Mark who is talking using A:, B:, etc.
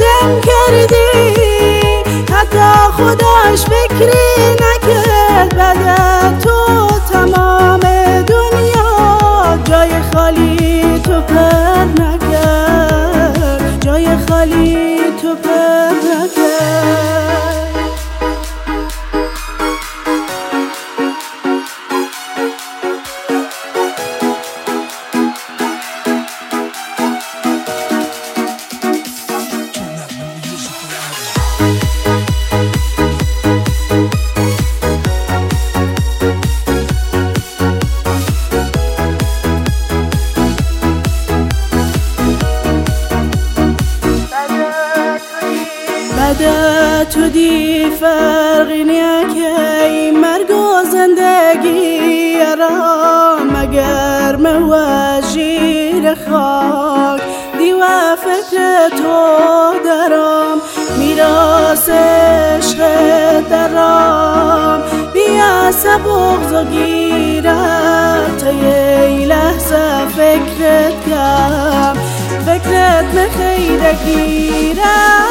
A: دم کردی، حتی خداش فکری نکرد بعد تو تمام دنیا جای خالی تو پر نکرد، جای خالی تو پر نکرد. بعد تو دی فرقی نیکی مرگ و زندگی را مگر موجیر خاک دی و فکر تو درام میراث عشق درام بیا سبغ و گیرد تا یه لحظه فکرت کم فکرت نخیره گیرد